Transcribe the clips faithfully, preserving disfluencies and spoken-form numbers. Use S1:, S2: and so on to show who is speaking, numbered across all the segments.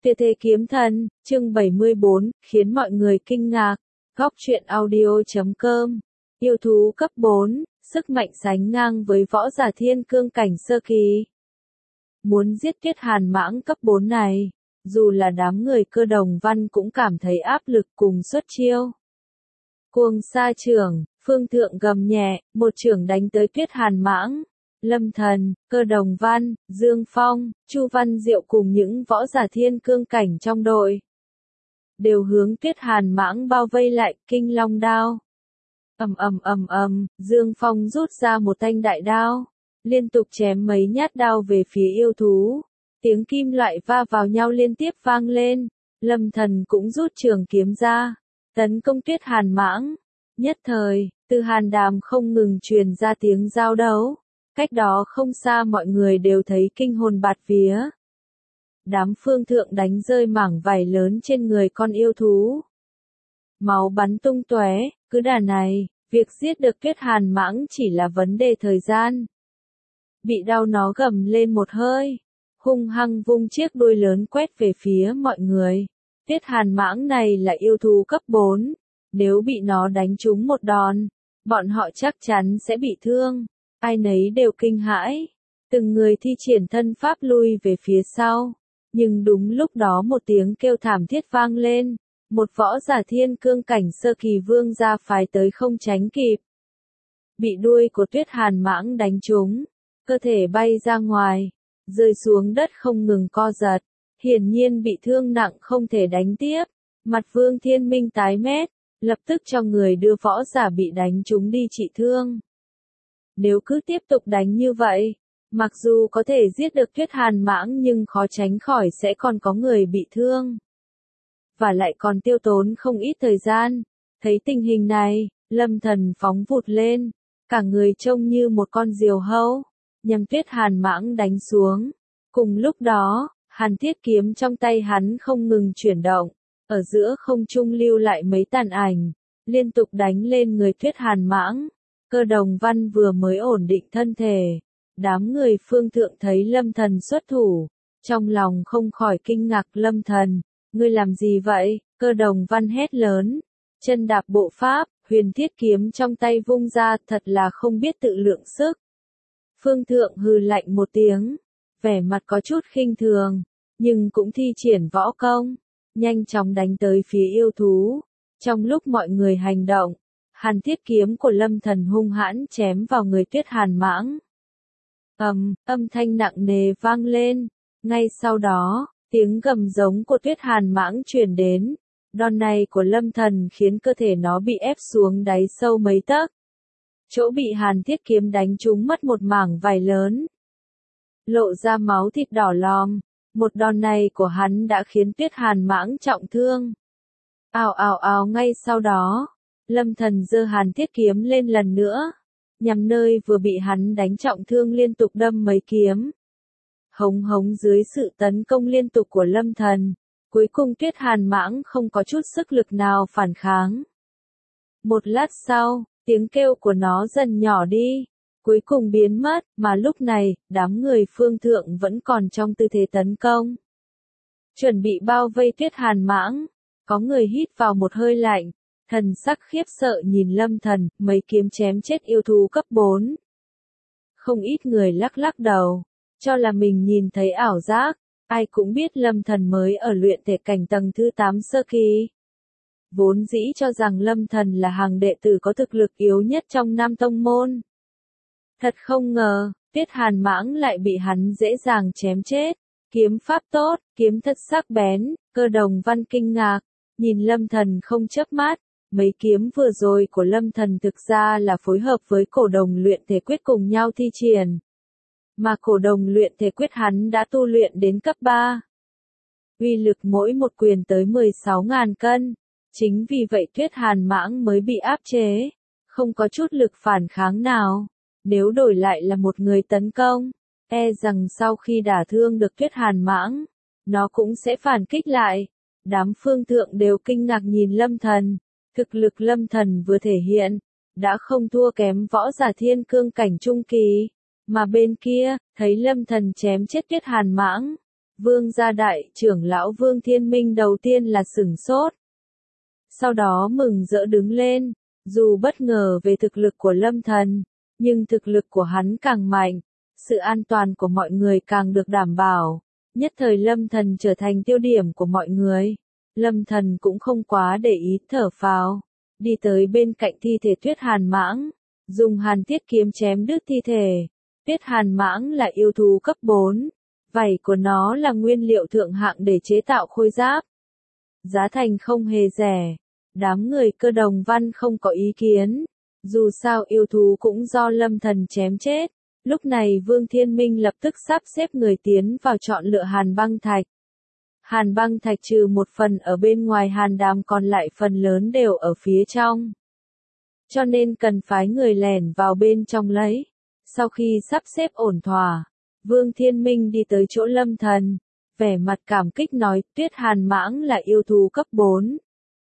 S1: Tuyệt thế kiếm thần, chương bảy mươi bốn, khiến mọi người kinh ngạc. Góc truyện audio chấm com. Yêu thú cấp bốn, sức mạnh sánh ngang với võ giả thiên cương cảnh sơ kỳ. Muốn giết Tuyết Hàn Mãng cấp bốn này, dù là đám người Cơ Đồng Văn cũng cảm thấy áp lực cùng xuất chiêu. Cuồng sa trưởng, Phương Thượng gầm nhẹ, một trưởng đánh tới Tuyết Hàn Mãng. Lâm Thần, Cơ Đồng Văn, Dương Phong, Chu Văn Diệu cùng những võ giả thiên cương cảnh trong đội đều hướng Tuyết Hàn Mãng bao vây lại, Kinh Long đao. Ầm ầm ầm ầm, Dương Phong rút ra một thanh đại đao, liên tục chém mấy nhát đao về phía yêu thú. Tiếng kim loại va vào nhau liên tiếp vang lên. Lâm Thần cũng rút trường kiếm ra, tấn công Tuyết Hàn Mãng. Nhất thời, từ Hàn Đàm không ngừng truyền ra tiếng giao đấu. Cách đó không xa mọi người đều thấy kinh hồn bạt vía. Đám Phương Thượng đánh rơi mảng vải lớn trên người con yêu thú. Máu bắn tung tóe, cứ đà này, việc giết được Tuyết Hàn Mãng chỉ là vấn đề thời gian. Bị đau nó gầm lên một hơi, hung hăng vung chiếc đuôi lớn quét về phía mọi người. Tuyết Hàn Mãng này là yêu thú cấp bốn, nếu bị nó đánh trúng một đòn, bọn họ chắc chắn sẽ bị thương. Ai nấy đều kinh hãi, từng người thi triển thân pháp lui về phía sau. Nhưng đúng lúc đó một tiếng kêu thảm thiết vang lên, một võ giả thiên cương cảnh sơ kỳ vương gia phái tới không tránh kịp. Bị đuôi của Tuyết Hàn Mãng đánh trúng, cơ thể bay ra ngoài, rơi xuống đất không ngừng co giật, hiển nhiên bị thương nặng không thể đánh tiếp. Mặt Vương Thiên Minh tái mét, lập tức cho người đưa võ giả bị đánh trúng đi trị thương. Nếu cứ tiếp tục đánh như vậy, mặc dù có thể giết được Tuyết Hàn Mãng nhưng khó tránh khỏi sẽ còn có người bị thương. Và lại còn tiêu tốn không ít thời gian. Thấy tình hình này, Lâm Thần phóng vụt lên, cả người trông như một con diều hâu, nhằm Tuyết Hàn Mãng đánh xuống. Cùng lúc đó, Hàn Thiết kiếm trong tay hắn không ngừng chuyển động, ở giữa không trung lưu lại mấy tàn ảnh, liên tục đánh lên người Tuyết Hàn Mãng. Cơ Đồng Văn vừa mới ổn định thân thể, đám người Phương Thượng thấy Lâm Thần xuất thủ, trong lòng không khỏi kinh ngạc. Lâm Thần, ngươi làm gì vậy? Cơ Đồng Văn hét lớn, chân đạp bộ pháp, huyền thiết kiếm trong tay vung ra, thật là không biết tự lượng sức. Phương Thượng hừ lạnh một tiếng, vẻ mặt có chút khinh thường, nhưng cũng thi triển võ công, nhanh chóng đánh tới phía yêu thú. Trong lúc mọi người hành động, Hàn Thiết kiếm của Lâm Thần hung hãn chém vào người Tuyết Hàn Mãng. Ầm, âm thanh nặng nề vang lên. Ngay sau đó, tiếng gầm giống của Tuyết Hàn Mãng truyền đến. Đòn này của Lâm Thần khiến cơ thể nó bị ép xuống đáy sâu mấy tấc. Chỗ bị Hàn Thiết kiếm đánh trúng mất một mảng vải lớn, lộ ra máu thịt đỏ lòm. Một đòn này của hắn đã khiến Tuyết Hàn Mãng trọng thương. Ào ào ào, ngay sau đó, Lâm Thần giơ Hàn Thiết kiếm lên lần nữa, nhằm nơi vừa bị hắn đánh trọng thương liên tục đâm mấy kiếm. Hống hống dưới sự tấn công liên tục của Lâm Thần, cuối cùng Tuyết Hàn Mãng không có chút sức lực nào phản kháng. Một lát sau, tiếng kêu của nó dần nhỏ đi, cuối cùng biến mất, mà lúc này, đám người Phương Thượng vẫn còn trong tư thế tấn công, chuẩn bị bao vây Tuyết Hàn Mãng. Có người hít vào một hơi lạnh, thần sắc khiếp sợ nhìn Lâm Thần, mấy kiếm chém chết yêu thú cấp bốn. Không ít người lắc lắc đầu, cho là mình nhìn thấy ảo giác. Ai cũng biết Lâm Thần mới ở luyện thể cảnh tầng thứ tám sơ kỳ. Vốn dĩ cho rằng Lâm Thần là hàng đệ tử có thực lực yếu nhất trong Nam Tông Môn. Thật không ngờ, Tuyết Hàn Mãng lại bị hắn dễ dàng chém chết. Kiếm pháp tốt, kiếm thật sắc bén. Cơ Đồng Văn kinh ngạc, nhìn Lâm Thần không chớp mắt. Mấy kiếm vừa rồi của Lâm Thần thực ra là phối hợp với cổ đồng luyện thể quyết cùng nhau thi triển. Mà cổ đồng luyện thể quyết hắn đã tu luyện đến cấp ba. Uy lực mỗi một quyền tới mười sáu nghìn cân. Chính vì vậy Tuyết Hàn Mãng mới bị áp chế, không có chút lực phản kháng nào. Nếu đổi lại là một người tấn công, e rằng sau khi đả thương được Tuyết Hàn Mãng, nó cũng sẽ phản kích lại. Đám Phương Thượng đều kinh ngạc nhìn Lâm Thần. Thực lực Lâm Thần vừa thể hiện, đã không thua kém võ giả thiên cương cảnh trung kỳ. Mà bên kia, thấy Lâm Thần chém chết Tuyết Hàn Mãng, Vương gia đại trưởng lão Vương Thiên Minh đầu tiên là sửng sốt. Sau đó mừng rỡ đứng lên, dù bất ngờ về thực lực của Lâm Thần, nhưng thực lực của hắn càng mạnh, sự an toàn của mọi người càng được đảm bảo. Nhất thời Lâm Thần trở thành tiêu điểm của mọi người. Lâm Thần cũng không quá để ý, thở phào, đi tới bên cạnh thi thể Tuyết Hàn Mãng, dùng hàn thiết kiếm chém đứt thi thể. Tuyết Hàn Mãng là yêu thú cấp bốn, vảy của nó là nguyên liệu thượng hạng để chế tạo khôi giáp. Giá thành không hề rẻ, đám người Cơ Đồng Văn không có ý kiến, dù sao yêu thú cũng do Lâm Thần chém chết. Lúc này Vương Thiên Minh lập tức sắp xếp người tiến vào chọn lựa hàn băng thạch. Hàn băng thạch trừ một phần ở bên ngoài hàn đàm còn lại phần lớn đều ở phía trong. Cho nên cần phái người lẻn vào bên trong lấy. Sau khi sắp xếp ổn thỏa, Vương Thiên Minh đi tới chỗ Lâm Thần, vẻ mặt cảm kích nói, Tuyết Hàn Mãng là yêu thú cấp bốn.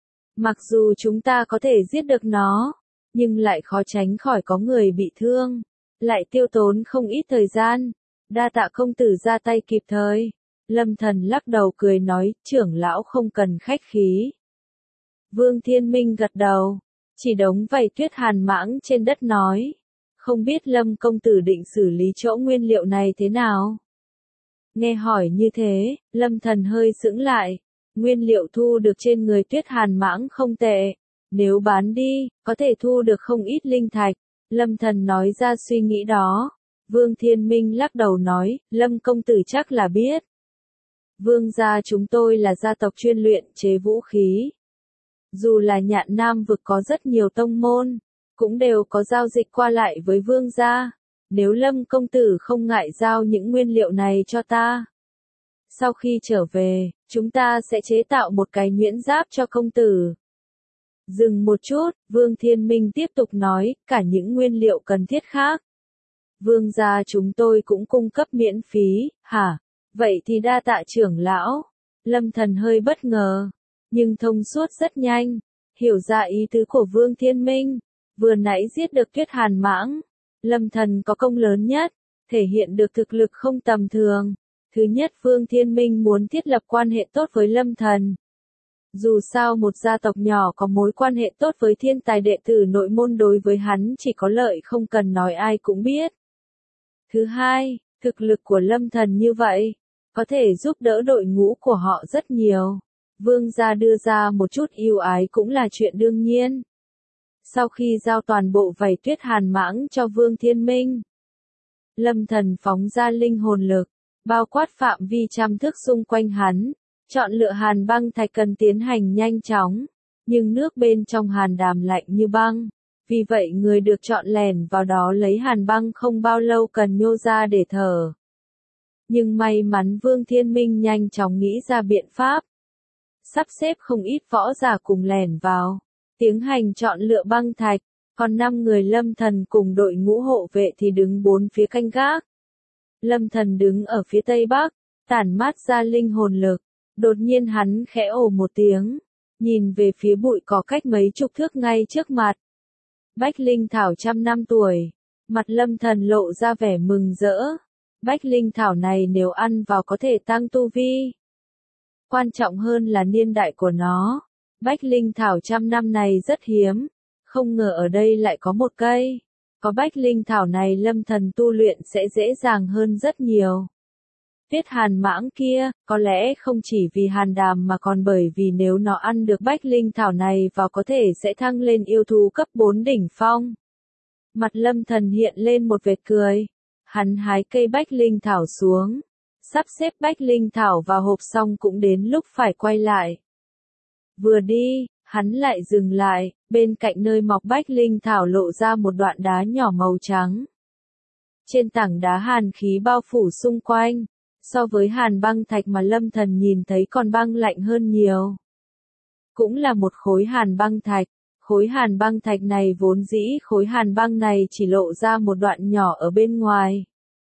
S1: Mặc dù chúng ta có thể giết được nó, nhưng lại khó tránh khỏi có người bị thương, lại tiêu tốn không ít thời gian. Đa tạ công tử ra tay kịp thời. Lâm Thần lắc đầu cười nói, trưởng lão không cần khách khí. Vương Thiên Minh gật đầu, chỉ đống vảy Tuyết Hàn Mãng trên đất nói, không biết Lâm công tử định xử lý chỗ nguyên liệu này thế nào? Nghe hỏi như thế, Lâm Thần hơi sững lại, nguyên liệu thu được trên người Tuyết Hàn Mãng không tệ, nếu bán đi, có thể thu được không ít linh thạch. Lâm Thần nói ra suy nghĩ đó. Vương Thiên Minh lắc đầu nói, Lâm công tử chắc là biết. Vương gia chúng tôi là gia tộc chuyên luyện chế vũ khí. Dù là Nhạn Nam vực có rất nhiều tông môn, cũng đều có giao dịch qua lại với vương gia. Nếu Lâm công tử không ngại giao những nguyên liệu này cho ta, sau khi trở về, chúng ta sẽ chế tạo một cái nhuyễn giáp cho công tử. Dừng một chút, Vương Thiên Minh tiếp tục nói, cả những nguyên liệu cần thiết khác. Vương gia chúng tôi cũng cung cấp miễn phí, hả? Vậy thì đa tạ trưởng lão. Lâm Thần hơi bất ngờ, nhưng thông suốt rất nhanh, hiểu ra ý tứ của Vương Thiên Minh. Vừa nãy giết được Tuyết Hàn Mãng, Lâm Thần có công lớn nhất, thể hiện được thực lực không tầm thường. Thứ nhất, Vương Thiên Minh muốn thiết lập quan hệ tốt với Lâm Thần. Dù sao một gia tộc nhỏ có mối quan hệ tốt với thiên tài đệ tử nội môn đối với hắn chỉ có lợi không cần nói ai cũng biết. Thứ hai, thực lực của Lâm Thần như vậy, có thể giúp đỡ đội ngũ của họ rất nhiều. Vương gia đưa ra một chút ưu ái cũng là chuyện đương nhiên. Sau khi giao toàn bộ vảy Tuyết Hàn Mãng cho Vương Thiên Minh, Lâm Thần phóng ra linh hồn lực, bao quát phạm vi trăm thước xung quanh hắn. Chọn lựa hàn băng thạch cần tiến hành nhanh chóng, nhưng nước bên trong hàn đàm lạnh như băng. Vì vậy người được chọn lẻn vào đó lấy hàn băng không bao lâu cần nhô ra để thở. Nhưng may mắn Vương Thiên Minh nhanh chóng nghĩ ra biện pháp. Sắp xếp không ít võ giả cùng lẻn vào, tiến hành chọn lựa băng thạch, còn năm người Lâm Thần cùng đội ngũ hộ vệ thì đứng bốn phía canh gác. Lâm Thần đứng ở phía tây bắc, tản mát ra linh hồn lực. Đột nhiên hắn khẽ ồ một tiếng, nhìn về phía bụi cỏ cách mấy chục thước ngay trước mặt. Bách Linh Thảo trăm năm tuổi, mặt Lâm Thần lộ ra vẻ mừng rỡ. Bách Linh Thảo này nếu ăn vào có thể tăng tu vi. Quan trọng hơn là niên đại của nó. Bách Linh Thảo trăm năm này rất hiếm, không ngờ ở đây lại có một cây. Có Bách Linh Thảo này Lâm Thần tu luyện sẽ dễ dàng hơn rất nhiều. Tuyết Hàn Mãng kia, có lẽ không chỉ vì hàn đàm mà còn bởi vì nếu nó ăn được Bách Linh Thảo này vào có thể sẽ thăng lên yêu thú cấp bốn đỉnh phong. Mặt Lâm Thần hiện lên một vệt cười. Hắn hái cây Bách Linh Thảo xuống, sắp xếp Bách Linh Thảo vào hộp xong cũng đến lúc phải quay lại. Vừa đi, hắn lại dừng lại, bên cạnh nơi mọc Bách Linh Thảo lộ ra một đoạn đá nhỏ màu trắng. Trên tảng đá hàn khí bao phủ xung quanh. So với hàn băng thạch mà Lâm Thần nhìn thấy còn băng lạnh hơn nhiều. Cũng là một khối hàn băng thạch, khối hàn băng thạch này vốn dĩ khối hàn băng này chỉ lộ ra một đoạn nhỏ ở bên ngoài.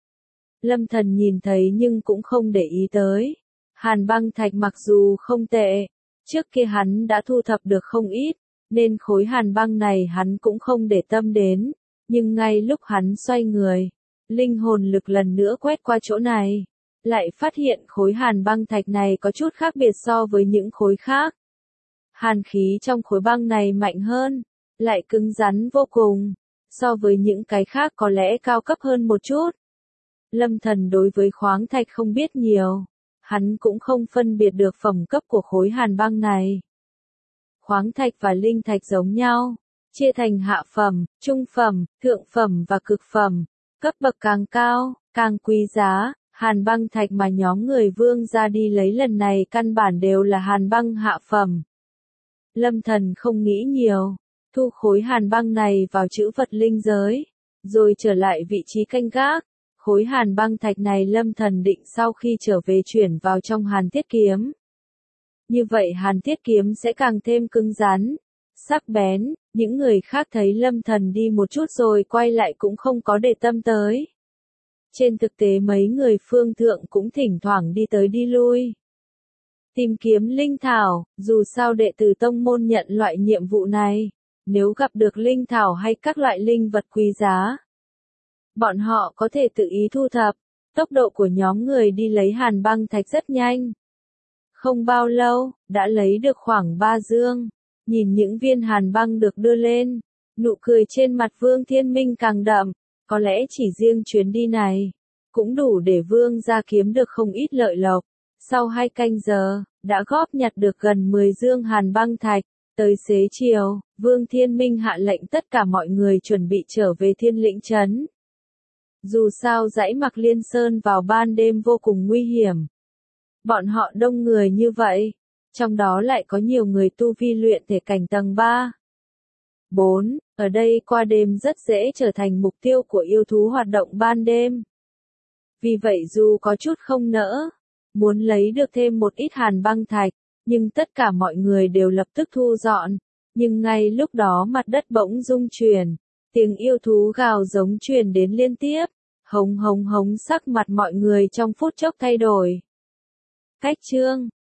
S1: Lâm Thần nhìn thấy nhưng cũng không để ý tới. Hàn băng thạch mặc dù không tệ, trước kia hắn đã thu thập được không ít, nên khối hàn băng này hắn cũng không để tâm đến, nhưng ngay lúc hắn xoay người, linh hồn lực lần nữa quét qua chỗ này. lại phát hiện khối hàn băng thạch này có chút khác biệt so với những khối khác. Hàn khí trong khối băng này mạnh hơn, lại cứng rắn vô cùng, so với những cái khác có lẽ cao cấp hơn một chút. Lâm Thần đối với khoáng thạch không biết nhiều, hắn cũng không phân biệt được phẩm cấp của khối hàn băng này. Khoáng thạch và linh thạch giống nhau, chia thành hạ phẩm, trung phẩm, thượng phẩm và cực phẩm, cấp bậc càng cao, càng quý giá. Hàn băng thạch mà nhóm người Vương ra đi lấy lần này căn bản đều là hàn băng hạ phẩm. Lâm Thần không nghĩ nhiều, thu khối hàn băng này vào trữ vật linh giới, rồi trở lại vị trí canh gác. Khối hàn băng thạch này Lâm Thần định sau khi trở về chuyển vào trong hàn thiết kiếm. Như vậy hàn thiết kiếm sẽ càng thêm cứng rắn, sắc bén. Những người khác thấy Lâm Thần đi một chút rồi quay lại cũng không có để tâm tới. Trên thực tế mấy người phương thượng cũng thỉnh thoảng đi tới đi lui. Tìm kiếm linh thảo, dù sao đệ tử tông môn nhận loại nhiệm vụ này, nếu gặp được linh thảo hay các loại linh vật quý giá, bọn họ có thể tự ý thu thập. Tốc độ của nhóm người đi lấy hàn băng thạch rất nhanh. Không bao lâu, đã lấy được khoảng ba dương. Nhìn những viên hàn băng được đưa lên, nụ cười trên mặt Vương Thiên Minh càng đậm. Có lẽ chỉ riêng chuyến đi này, cũng đủ để Vương gia kiếm được không ít lợi lộc. Sau hai canh giờ, đã góp nhặt được gần mười dương hàn băng thạch. Tới xế chiều, Vương Thiên Minh hạ lệnh tất cả mọi người chuẩn bị trở về Thiên Lĩnh Trấn. Dù sao dãy Mạc Liên Sơn vào ban đêm vô cùng nguy hiểm. Bọn họ đông người như vậy, trong đó lại có nhiều người tu vi luyện thể cảnh tầng ba. bốn. Ở đây qua đêm rất dễ trở thành mục tiêu của yêu thú hoạt động ban đêm. Vì vậy dù có chút không nỡ, muốn lấy được thêm một ít hàn băng thạch, nhưng tất cả mọi người đều lập tức thu dọn. Nhưng ngay lúc đó mặt đất bỗng rung chuyển, tiếng yêu thú gào giống truyền đến liên tiếp, hống hống hống sắc mặt mọi người trong phút chốc thay đổi. Cách chương